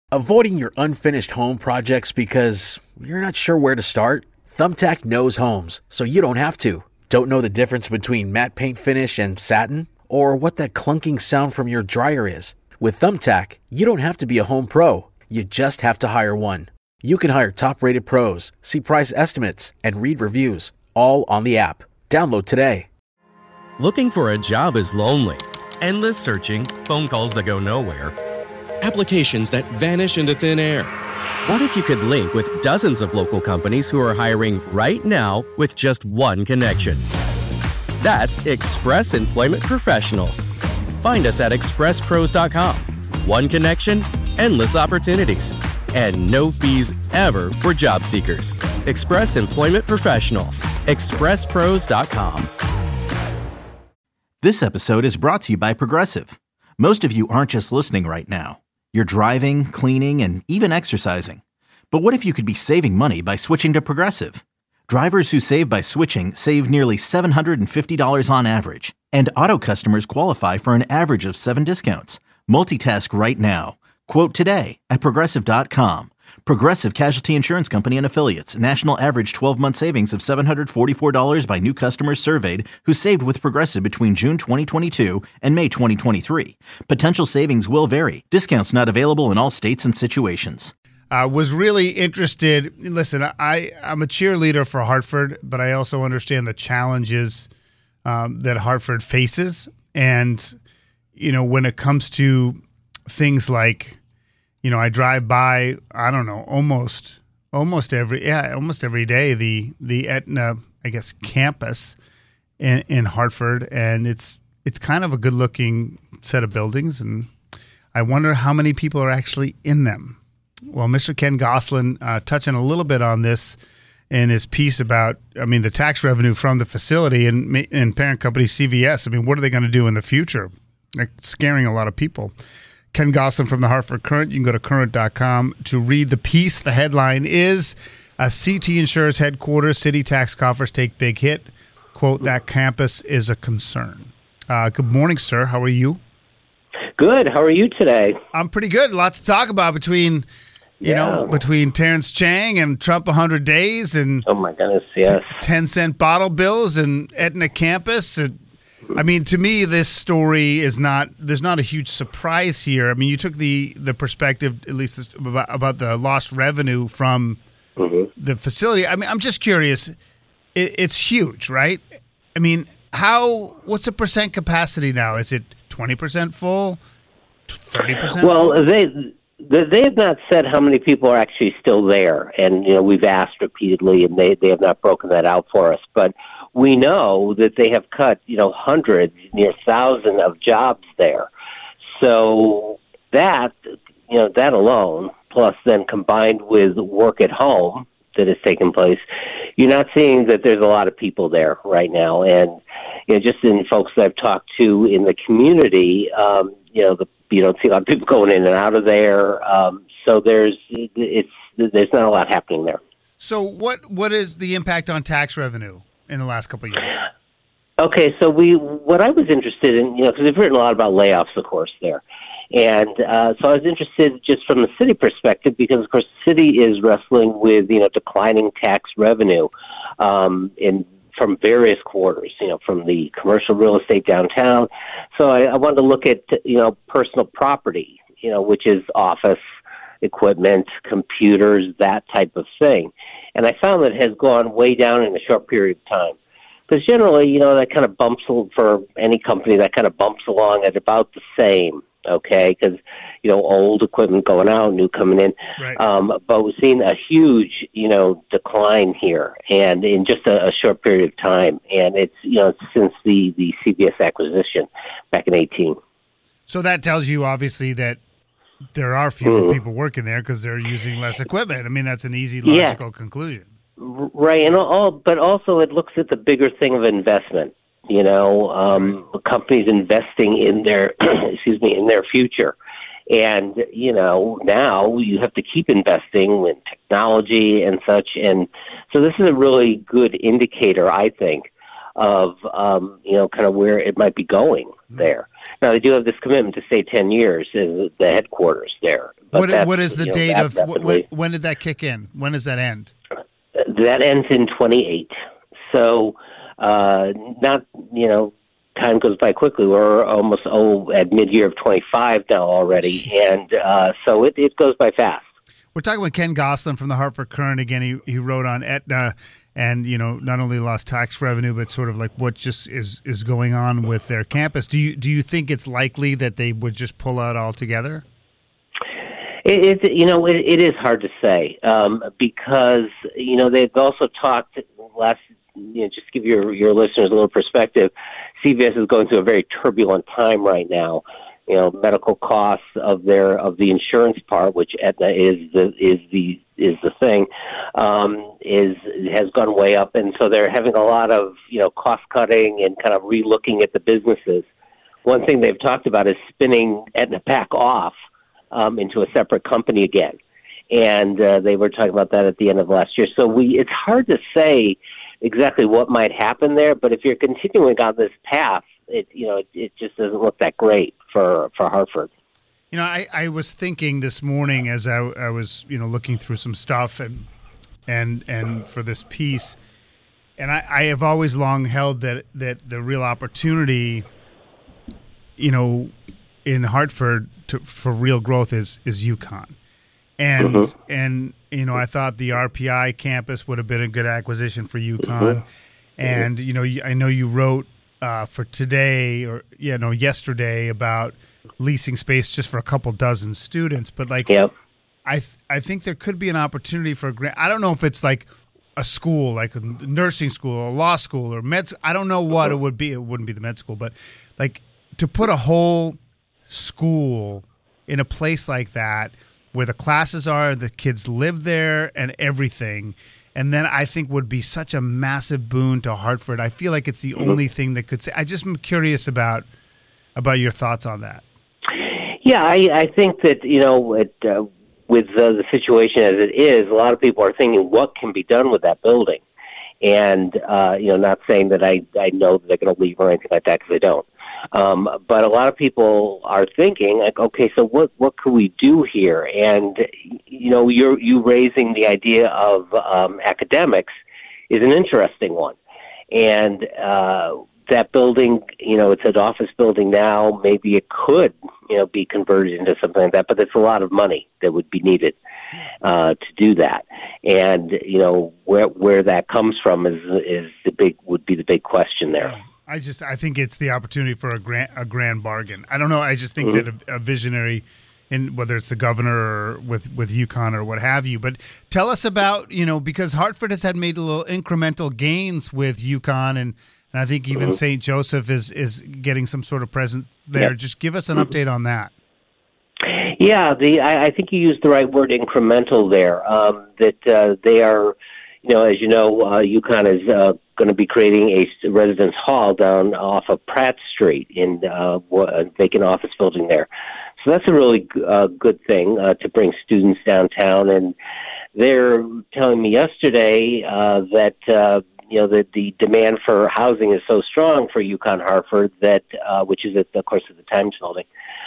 Avoiding your unfinished home projects because you're not sure where to start? Thumbtack knows homes, so you don't have to. Don't know the difference between matte paint finish and satin? Or what that clunking sound from your dryer is? With Thumbtack, you don't have to be a home pro. You just have to hire one. You can hire top-rated pros, see price estimates, and read reviews, all on the app. Download today. Looking for a job is lonely. Endless searching, phone calls that go nowhere, applications that vanish into thin air. What if you could link with dozens of local companies who are hiring right now with just one connection? That's Express Employment Professionals. Find us at expresspros.com. One connection, endless opportunities, and no fees ever for job seekers. Express Employment Professionals. expresspros.com. This episode is brought to you by Progressive. Most of you aren't just listening right now. You're driving, cleaning, and even exercising. But what if you could be saving money by switching to Progressive? Drivers who save by switching save nearly $750 on average. And auto customers qualify for an average of 7 discounts. Multitask right now. Quote today at Progressive.com. Progressive Casualty Insurance Company and Affiliates. National average 12-month savings of $744 by new customers surveyed who saved with Progressive between June 2022 and May 2023. Potential savings will vary. Discounts not available in all states and situations. Was really interested. Listen, I'm a cheerleader for Hartford, but I also understand the challenges that Hartford faces. And, you know, when it comes to things like, you know, I drive by, I don't know, almost every day, the Aetna, I guess, campus in Hartford. And it's kind of a good looking set of buildings. And I wonder how many people are actually in them. Well, Mr. Ken Goslin touching a little bit on this in his piece about, the tax revenue from the facility and parent company CVS. What are they going to do in the future? It's scaring a lot of people. Ken Goslin from the Hartford Courant. You can go to current.com to read the piece. The headline is, CT Insurance headquarters, city tax coffers take big hit. Quote, that campus is a concern. Good morning, sir. How are you? Good. How are you today? I'm pretty good. Lots to talk about between Terrence Chang and Trump 100 days and oh my goodness, yes, 10-cent bottle bills and Aetna campus. To me, this story is there's not a huge surprise here. You took the perspective, at least about the lost revenue from the facility. I'm just curious. It's huge, right? What's the percent capacity now? Is it 20% full, 30% well, full? They have not said how many people are actually still there, and we've asked repeatedly, and they have not broken that out for us. But we know that they have cut hundreds, near 1,000 of jobs there. So that that alone, plus then combined with work at home that has taken place, you're not seeing that there's a lot of people there right now. And just in folks that I've talked to in the community, you don't see a lot of people going in and out of there. So there's not a lot happening there. So what is the impact on tax revenue in the last couple of years? Okay, so what I was interested in, because we've written a lot about layoffs, of course, there. And so I was interested just from the city perspective because, of course, the city is wrestling with, declining tax revenue from various quarters, from the commercial real estate downtown. So I wanted to look at, personal property, which is office equipment, computers, that type of thing. And I found that it has gone way down in a short period of time. Because generally, that kind of bumps, for any company, that kind of bumps along at about the same, okay? Because, old equipment going out, new coming in. Right. But we've seen a huge, decline here, and in just a short period of time. And it's, since the CVS acquisition back in 2018. So that tells you, obviously, that there are fewer people working there because they're using less equipment. That's an easy, logical conclusion. Right, but also it looks at the bigger thing of investment. Companies investing in their, in their future. And, now you have to keep investing in technology and such. And so this is a really good indicator, I think, of, kind of where it might be going there. Now, they do have this commitment to stay 10 years as the headquarters there. What is the date of when did that kick in? When does that end? That ends in 28. So, not, time goes by quickly. We're almost at mid-year of 25 now already, and so it goes by fast. We're talking with Ken Goslin from the Hartford Courant. Again, he wrote on Aetna, and not only lost tax revenue, but sort of like what just is going on with their campus. Do you think it's likely that they would just pull out altogether? It is hard to say because they've also talked last. Just to give your listeners a little perspective, CVS is going through a very turbulent time right now. Medical costs of the insurance part, which Aetna is the thing, has gone way up, and so they're having a lot of cost cutting and kind of relooking at the businesses. One thing they've talked about is spinning Aetna Pak off into a separate company again, and they were talking about that at the end of last year. So it's hard to say exactly what might happen there, but if you're continuing on this path, it just doesn't look that great for Hartford. I was thinking this morning as I was looking through some stuff and for this piece, and I have always long held that the real opportunity, in Hartford for real growth is UConn. And I thought the RPI campus would have been a good acquisition for UConn. And I know you wrote for today yesterday about leasing space just for a couple dozen students, but I think there could be an opportunity for a grant. I don't know if it's like a school, like a nursing school, a law school, or med. I don't know what it would be. It wouldn't be the med school, but like to put a whole school in a place like that, where the classes are, the kids live there and everything. And then I think would be such a massive boon to Hartford. I feel like it's the only thing that could say. I just am curious about your thoughts on that. Yeah, I think that, with the situation as it is, a lot of people are thinking what can be done with that building. And, not saying that I know that they're going to leave or anything like that, because I don't. But a lot of people are thinking, like, okay, so what could we do here? And you raising the idea of academics is an interesting one. And that building, it's an office building now. Maybe it could, be converted into something like that. But it's a lot of money that would be needed to do that. And where that comes from would be the big question there. I think it's the opportunity for a grand bargain. I don't know. I just think that a visionary, in whether it's the governor or with UConn or what have you. But tell us about, because Hartford has made a little incremental gains with UConn, and I think even St. Joseph is getting some sort of presence there. Yep. Just give us an update on that. Yeah, I think you used the right word, incremental there. That they are, as you know, UConn is going to be creating a residence hall down off of Pratt Street in a vacant office building there. So that's a really good thing to bring students downtown. And they're telling me yesterday that the demand for housing is so strong for UConn Hartford that, which is of course at the Times building,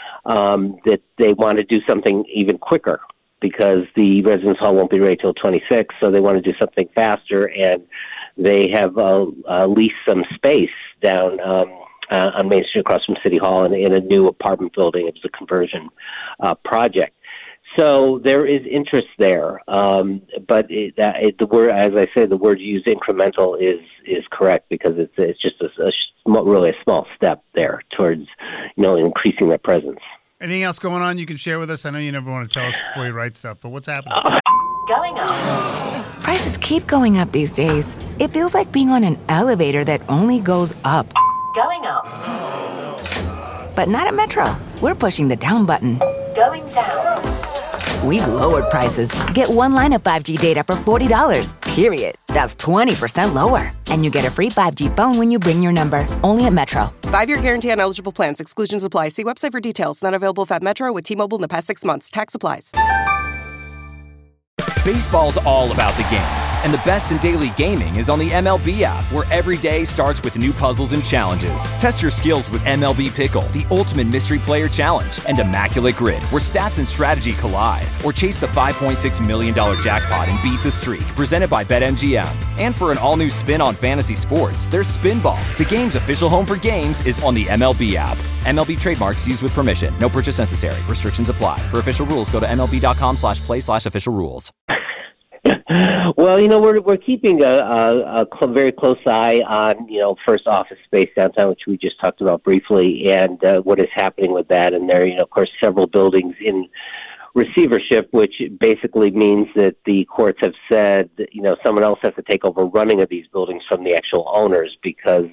that they want to do something even quicker, because the residence hall won't be ready till 26, so they want to do something faster, and they have leased some space down on Main Street across from City Hall in a new apartment building. It was a conversion project. So there is interest there, but the word, as I said, the word used, incremental, is correct, because it's just really a small step there towards increasing their presence. Anything else going on you can share with us? I know you never want to tell us before you write stuff, but what's happening? Going up. Prices keep going up these days. It feels like being on an elevator that only goes up. Going up. But not at Metro. We're pushing the down button. Going down. We've lowered prices. Get one line of 5G data for $40, period. That's 20% lower. And you get a free 5G phone when you bring your number. Only at Metro. 5-year guarantee on eligible plans. Exclusions apply. See website for details. Not available at Metro with T-Mobile in the past 6 months. Tax applies. Baseball's all about the games, and the best in daily gaming is on the MLB app, where every day starts with new puzzles and challenges. Test your skills with MLB Pickle, the ultimate mystery player challenge, and Immaculate Grid, where stats and strategy collide. Or chase the $5.6 million jackpot and beat the streak, presented by BetMGM. And for an all-new spin on fantasy sports, there's Spinball. The game's official home for games is on the MLB app. MLB trademarks used with permission. No purchase necessary. Restrictions apply. For official rules, go to MLB.com/play/official rules. Well, we're keeping a very close eye on, First Office Space downtown, which we just talked about briefly, and what is happening with that. And there, of course, several buildings in receivership, which basically means that the courts have said, someone else has to take over running of these buildings from the actual owners because,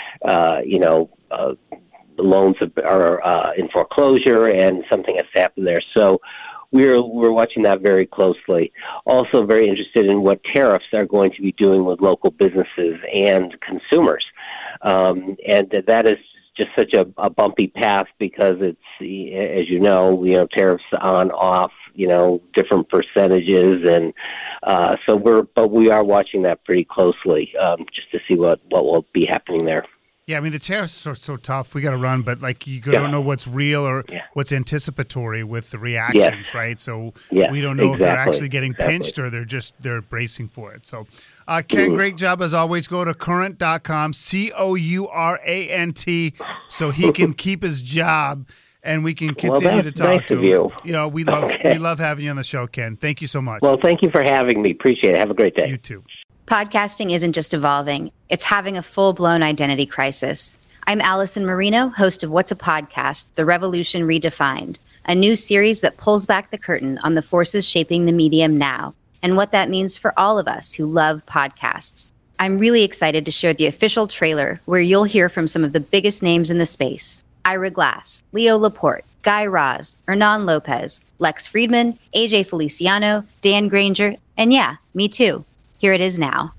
the loans are in foreclosure and something has happened there. So we're watching that very closely. Also very interested in what tariffs are going to be doing with local businesses and consumers. And that is just such a bumpy path because it's, as tariffs on, off, different percentages. And but we are watching that pretty closely just to see what will be happening there. Yeah, the tariffs are so tough. We got to run, but you don't know what's real or what's anticipatory with the reactions, right? So we don't know if they're actually getting pinched or they're bracing for it. So, Ken, great job as always. Go to Courant.com, COURANT, so he can keep his job and we can continue to talk to him. We love having you on the show, Ken. Thank you so much. Well, thank you for having me. Appreciate it. Have a great day. You too. Podcasting isn't just evolving, it's having a full-blown identity crisis. I'm Allison Marino, host of What's a Podcast? The Revolution Redefined, a new series that pulls back the curtain on the forces shaping the medium now and what that means for all of us who love podcasts. I'm really excited to share the official trailer where you'll hear from some of the biggest names in the space. Ira Glass, Leo Laporte, Guy Raz, Hernan Lopez, Lex Friedman, AJ Feliciano, Dan Granger, and me too. Here it is now.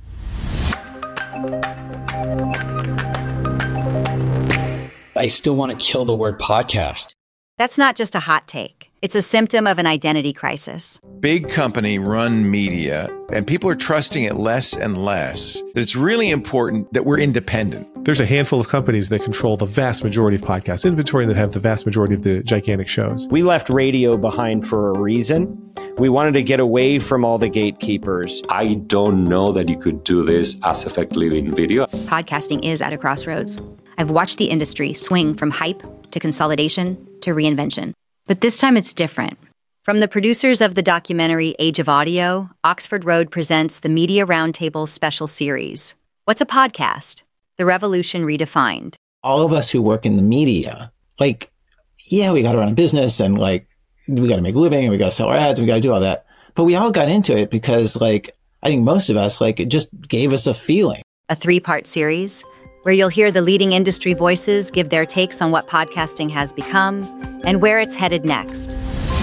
I still want to kill the word podcast. That's not just a hot take. It's a symptom of an identity crisis. Big company run media, and people are trusting it less and less. That it's really important that we're independent. There's a handful of companies that control the vast majority of podcast inventory that have the vast majority of the gigantic shows. We left radio behind for a reason. We wanted to get away from all the gatekeepers. I don't know that you could do this as effectively in video. Podcasting is at a crossroads. I've watched the industry swing from hype to consolidation to reinvention. But this time it's different. From the producers of the documentary Age of Audio, Oxford Road presents the Media Roundtable special series. What's a podcast? The Revolution Redefined. All of us who work in the media, we got to run a business and we got to make a living and we got to sell our ads and we got to do all that. But we all got into it because I think most of us, it just gave us a feeling. A 3-part series where you'll hear the leading industry voices give their takes on what podcasting has become and where it's headed next.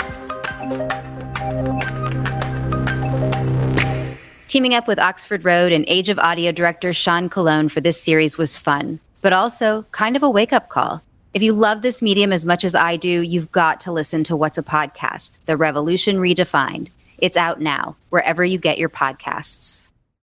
Teaming up with Oxford Road and Age of Audio director Sean Colon for this series was fun, but also kind of a wake-up call. If you love this medium as much as I do, you've got to listen to What's a Podcast? The Revolution Redefined. It's out now, wherever you get your podcasts.